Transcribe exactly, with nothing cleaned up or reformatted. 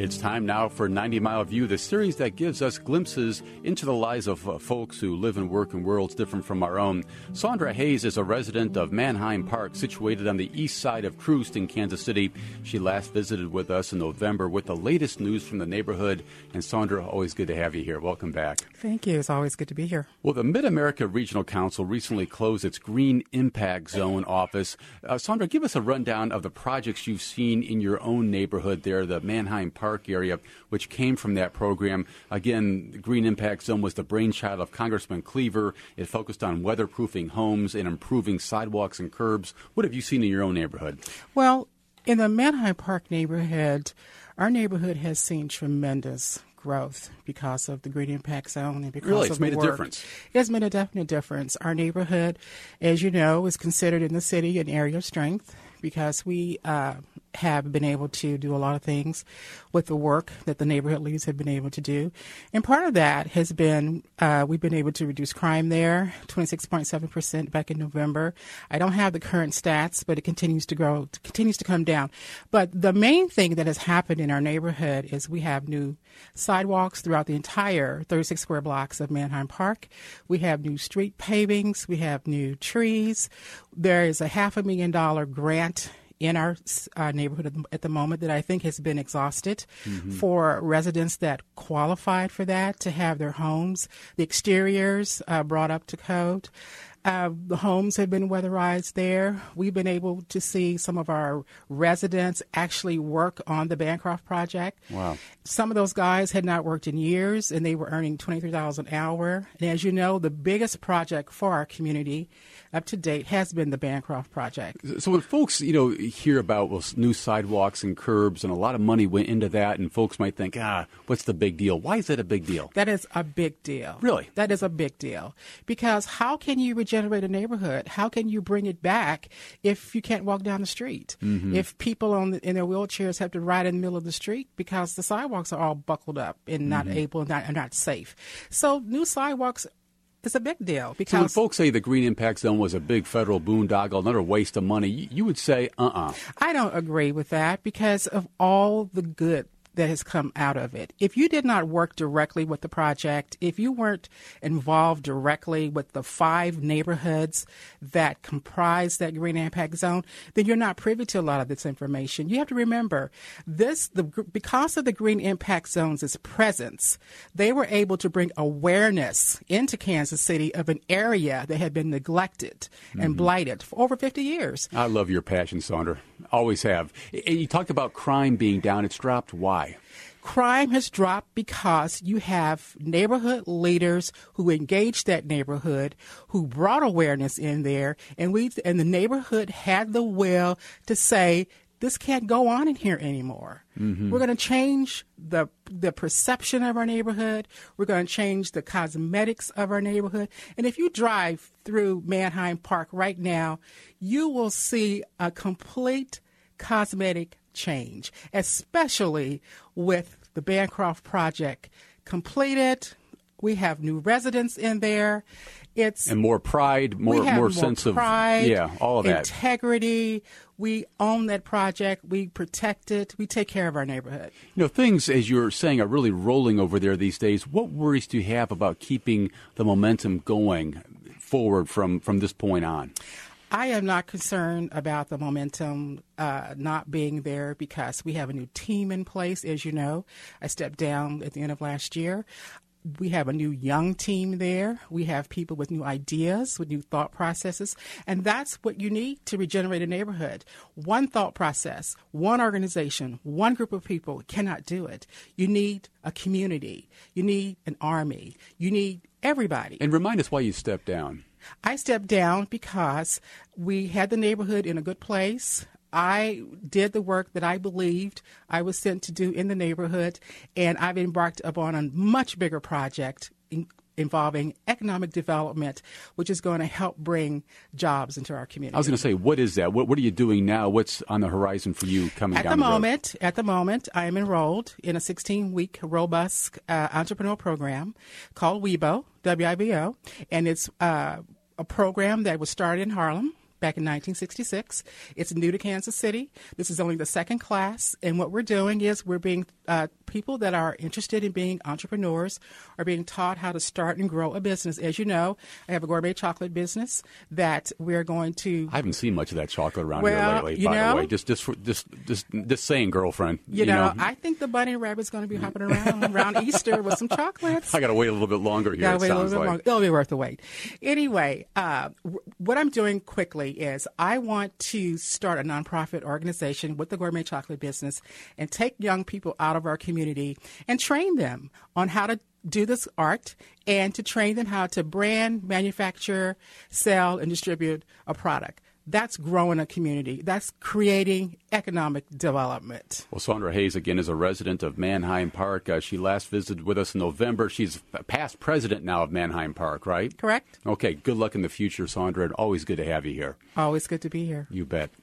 It's time now for ninety mile View, the series that gives us glimpses into the lives of uh, folks who live and work in worlds different from our own. Sandra Hayes is a resident of Manheim Park, situated on the east side of Troost in Kansas City. She last visited with us in November with the latest news from the neighborhood. And Sandra, always good to have you here. Welcome back. Thank you. It's always good to be here. Well, the Mid-America Regional Council recently closed its Green Impact Zone office. Uh, Sandra, give us a rundown of the projects you've seen in your own neighborhood there, the Manheim Park area, which came from that program. Again, the Green Impact Zone was the brainchild of Congressman Cleaver. It focused on weatherproofing homes and improving sidewalks and curbs. What have you seen in your own neighborhood? Well, in the Manheim Park neighborhood, our neighborhood has seen tremendous growth because of the Green Impact Zone and because really, of it's the made work. a difference. It has made a definite difference. Our neighborhood, as you know, is considered in the city an area of strength because we uh, have been able to do a lot of things with the work that the neighborhood leaders have been able to do. And part of that has been uh, we've been able to reduce crime there, twenty-six point seven percent back in November. I don't have the current stats, but it continues to grow, continues to come down. But the main thing that has happened in our neighborhood is we have new sidewalks throughout the entire thirty-six square blocks of Manheim Park. We have new street pavings. We have new trees. There is a half a million dollar grant in our uh, neighborhood at the moment that I think has been exhausted mm-hmm. for residents that qualified for that to have their homes, the exteriors uh, brought up to code. Uh, the homes have been weatherized there. We've been able to see some of our residents actually work on the Bancroft project. Wow. Some of those guys had not worked in years, and they were earning twenty-three dollars an hour. And as you know, the biggest project for our community up to date has been the Bancroft project. So when folks, you know, hear about well, new sidewalks and curbs, and a lot of money went into that, and folks might think, ah, what's the big deal? Why is that a big deal? That is a big deal. Really? That is a big deal. Because how can you regenerate a neighborhood? How can you bring it back if you can't walk down the street? Mm-hmm. If people on the, in their wheelchairs have to ride in the middle of the street because the sidewalks are all buckled up and not mm-hmm. able and not, and not safe. So new sidewalks is a big deal. Because so when folks say the Green Impact Zone was a big federal boondoggle, another waste of money, you, you would say, uh-uh. I don't agree with that because of all the good that has come out of it. If you did not work directly with the project, if you weren't involved directly with the five neighborhoods that comprise that Green Impact Zone, then you're not privy to a lot of this information. You have to remember this, the, because of the Green Impact Zone's presence, they were able to bring awareness into Kansas City of an area that had been neglected mm-hmm. and blighted for over fifty years. I love your passion, Sandra. Always have. And you talked about crime being down. It's dropped. Why? Crime has dropped because you have neighborhood leaders who engaged that neighborhood, who brought awareness in there, and we and the neighborhood had the will to say, this can't go on in here anymore. Mm-hmm. We're going to change the the perception of our neighborhood. We're going to change the cosmetics of our neighborhood. And if you drive through Manheim Park right now, you will see a complete cosmetic change, especially with the Bancroft project completed. We have new residents in there. It's and more pride, more we have more, more sense pride, of yeah, all of that integrity. We own that project. We protect it. We take care of our neighborhood. You know, things, as you're saying, are really rolling over there these days. What worries do you have about keeping the momentum going forward from, from this point on? I am not concerned about the momentum uh, not being there because we have a new team in place. As you know, I stepped down at the end of last year. We have a new young team there. We have people with new ideas, with new thought processes. And that's what you need to regenerate a neighborhood. One thought process, one organization, one group of people cannot do it. You need a community. You need an army. You need everybody. And remind us why you stepped down. I stepped down because we had the neighborhood in a good place. I did the work that I believed I was sent to do in the neighborhood, and I've embarked upon a much bigger project in, involving economic development, which is going to help bring jobs into our community. I was going to say, what is that? What, what are you doing now? What's on the horizon for you coming at down the the moment? road? At the moment, I am enrolled in a sixteen-week robust uh, entrepreneurial program called WIBO, W I B O, and it's uh, a program that was started in Harlem back in nineteen sixty-six. It's new to Kansas City. This is only the second class, and what we're doing is we're being uh, people that are interested in being entrepreneurs are being taught how to start and grow a business. As you know, I have a gourmet chocolate business that we're going to. I haven't seen much of that chocolate around well, here lately. You by know, the way, just just just just just saying, girlfriend. You, you know, know, I think the bunny rabbit's going to be hopping around around Easter with some chocolates. I got to wait a little bit longer here. Gotta it wait a sounds little bit like. longer. It'll be worth the wait. Anyway, uh, w- what I'm doing quickly is I want to start a nonprofit organization with the gourmet chocolate business and take young people out of our community and train them on how to do this art and to train them how to brand, manufacture, sell, and distribute a product. That's growing a community. That's creating economic development. Well, Sandra Hayes, again, is a resident of Manheim Park. Uh, she last visited with us in November. She's past president now of Manheim Park, right? Correct. Okay, good luck in the future, Sandra, and always good to have you here. Always good to be here. You bet.